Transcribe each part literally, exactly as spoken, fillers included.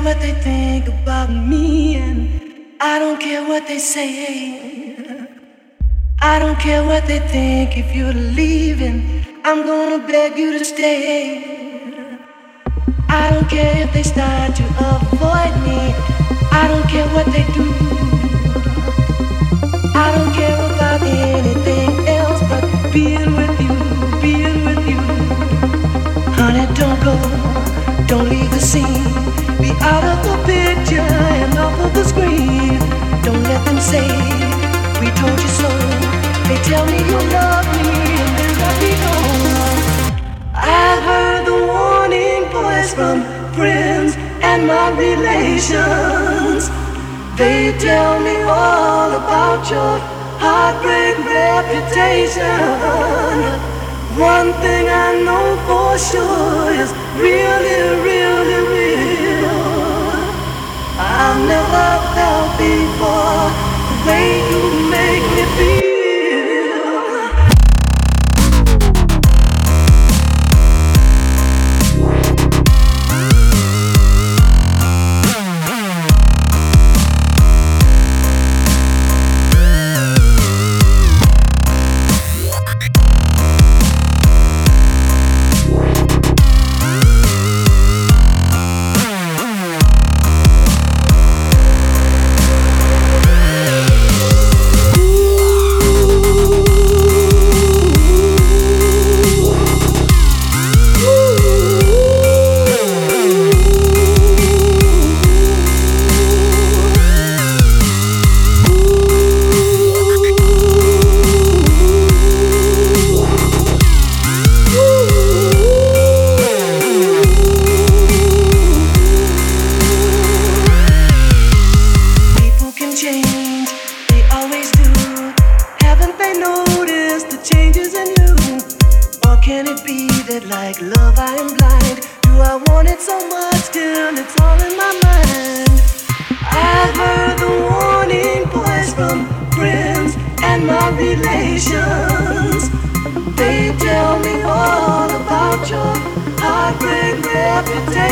what they think about me, and I don't care what they say. I don't care what they think. If you're leaving, I'm gonna beg you to stay. I don't care if they start to avoid me. I don't care what they do. I don't care about anything else but being with you, being with you. Honey, don't go, don't leave the scene. Be out of the picture and off of the screen. Don't let them say we told you so. They tell me you love me and then let me go. I've heard the warning voice from friends and my relations. They tell me all about your heartbreak reputation. One thing I know for sure is really, really real. I've never felt before the way you make me feel.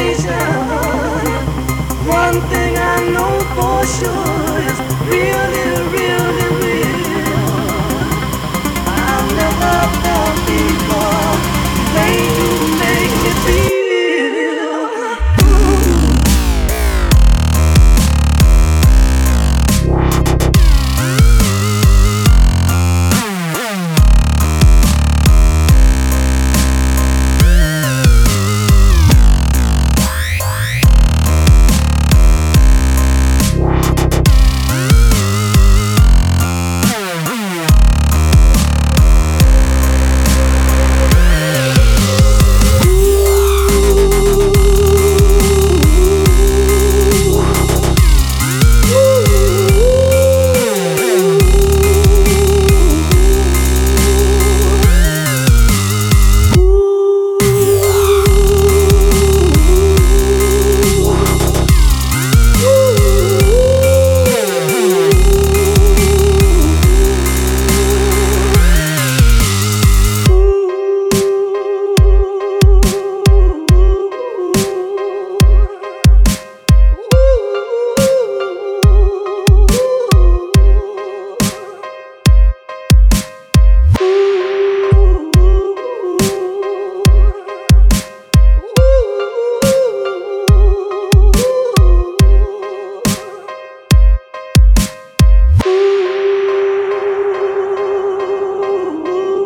One thing I know for sure is really